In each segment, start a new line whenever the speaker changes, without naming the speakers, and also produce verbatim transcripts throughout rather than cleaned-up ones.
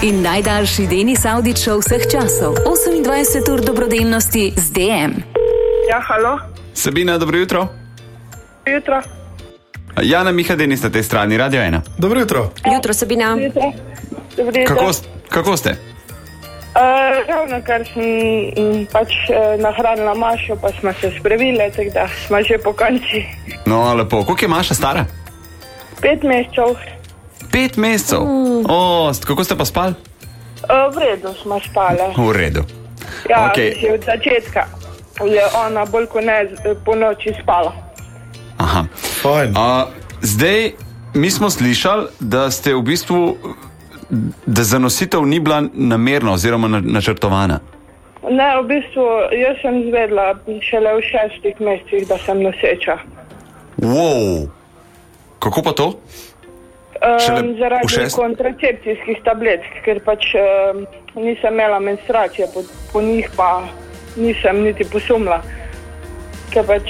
in najdaljši Denis Avdić Show vseh časov. osemindvajset ur dobrodelnosti z D M.
Ja, halo.
Sabina, dobro jutro.
Jutro.
Jana, Miha, Denis na tej strani, Radio ena.
Dobro jutro.
Jutro, Sabina.
Jutro. Dobro jutro.
Kako, kako ste?
Uh, ravno kar sem m, pač uh, nahranila Mašo, pa smo se spravile, tako da smo že po konci.
No, lepo. Koliko je Maša stara?
Pet mesecev.
Pet mesecev? Mm. O, kako ste pa spali?
Uh, v redu smo spale.
V redu.
Ja,
Okay.
že od začetka je ona bolj kot ne z- po noči spala.
Aha.
Fajn.
A, zdaj, mi smo slišali, da ste v bistvu, da zanositev ni bila namerna oziroma na- načrtovana.
Ne, v bistvu, jaz sem izvedla šele v šestih mesecih, da sem noseča.
Wow. Kako pa to? Šele
Um,
v
zaradi
šest-
kontracepcijskih tabletk, ker pač um, nisem imela menstruacije, po, po njih pa nisem niti posumla. Ker pač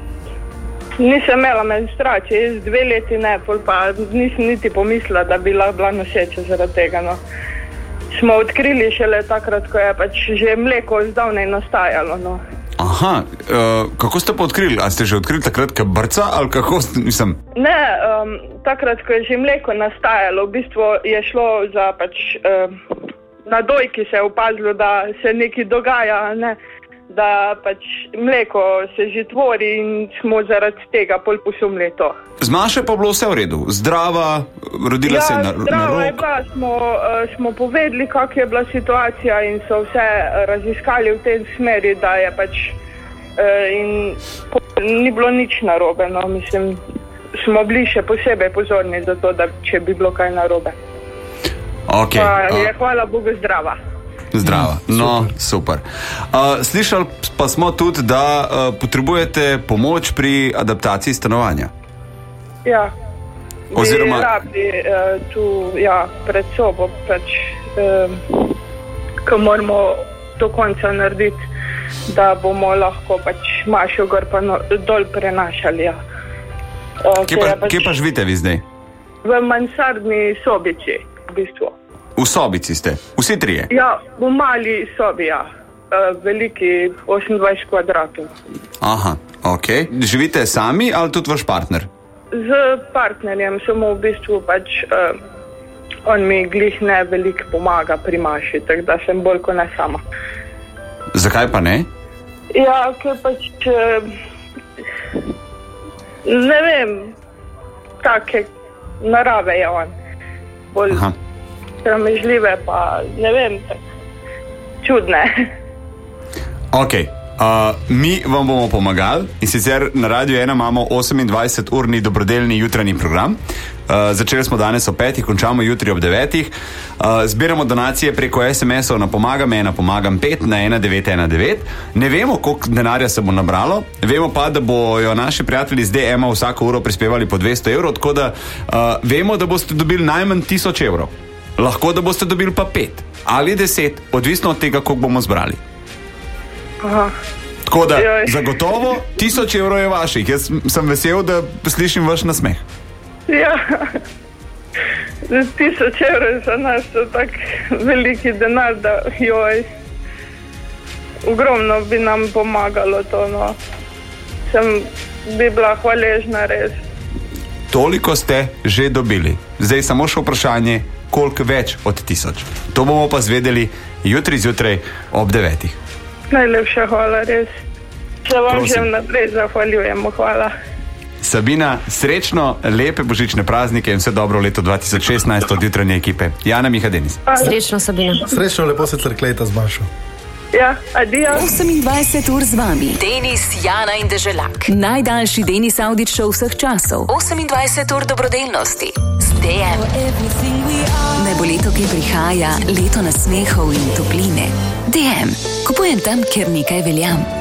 nisem imela menstruacije, jaz dve leti ne, pol pa nisem niti pomislila, da bi lahko bila noseča zaradi tega. No. Smo odkrili šele takrat, ko je pač že mleko zdavnej nastajalo. No.
Aha, uh, kako ste pa odkrili? A ste že odkrili takrat, ko brca ali kako ste, nisem?
Ne, um, takrat, ko je že mleko nastajalo, v bistvu je šlo za pač um, na dojki se je opazilo, da se nekaj dogaja, ne? Da pač mleko se že tvori in smo zaradi tega pol posumli to.
Z Maše pa bilo vse v redu, zdrava, rodila se je na, na
zdravo je
rok.
bila, smo, uh, smo povedali, kakšna je bila situacija in so vse uh, raziskali v tej smeri, da je pač uh, in po, ni bilo nič narobe, no, mislim, smo bili še posebej pozorni za to, da če bi bilo kaj narobe.
Okay,
Pa je,
uh,
hvala Bogu, zdrava.
zdrava, no super. Uh, slišali pa smo tudi, da uh, potrebujete pomoč pri adaptaciji stanovanja.
Ja.
Oziroma-
Bi rabi uh, tu, ja, pred sobo, pač, uh, ko moramo do konca narediti, da bomo lahko pač Mašo gor pa no, dol prenašali, ja. Uh,
Kje
ker
pa,
je pač
kje pa živite vi zdaj?
v mansardni sobici, v bistvu.
V sobici ste, vsi trije.
Ja, v mali sobi, ja. Uh, veliki osemindvajset kvadratov.
Aha, ok. Živite sami ali tudi vaš partner?
Z partnerjem, samo v bistvu pač uh, on mi glih ne veliko pomaga pri Maši, tako da sem bolj kot ne sama.
Zakaj pa ne?
Ja, ker pač uh, ne vem, take narave je on. Bolj
Aha.
sramežljive pa ne vem, tak, čudne.
Ok, uh, mi vam bomo pomagali in sicer na Radiu ena imamo osemindvajset urni dobrodelni jutranji program. Uh, začeli smo danes ob petih, končamo jutri ob devetih. Uh, zbiramo donacije preko es em esov na Pomagam ena, Pomagam pet na ena devet ena devet. Ne vemo, koliko denarja se bo nabralo, vemo pa, da bojo naši prijatelji z D M-a vsako uro prispevali po dvesto evrov, tako da uh, vemo, da boste dobili najmanj tisoč evrov. Lahko, da boste dobili pa pet ali deset, odvisno od tega, koliko bomo zbrali.
Aha.
Tako da,
Joj.
zagotovo, tisoč evrov je vaših. Jaz sem vesel, da slišim vaš nasmeh.
Ja, tisoč evrov za nas so tak veliki denar, da joj, ogromno bi nam pomagalo to, no. Sem bi bila hvaležna res.
Toliko ste že dobili. Zdaj samo še vprašanje, koliko več od tisoč. To bomo pa zvedeli jutri zjutraj ob devetih.
Najlepša hvala, res. Se vam
Prosim.
že naprej zahvaljujemo, hvala.
Sabina, srečno, lepe božične praznike in vse dobro v letu dva tisoč šestnajst od jutranje ekipe. Jana, Miha, Denis.
Srečno, Sabina.
Srečno, lepo se crklejta z Mašo.
Ja, adijo.
osemindvajset ur z vami. Denis, Jana in Deželak. Najdaljši Denis Avdić Show vseh časov. osemindvajset ur dobrodelnosti z D M. Naj bo leto, ki prihaja, leto nasmehov in topline. D M. Kupujem tam, kjer nekaj veljam.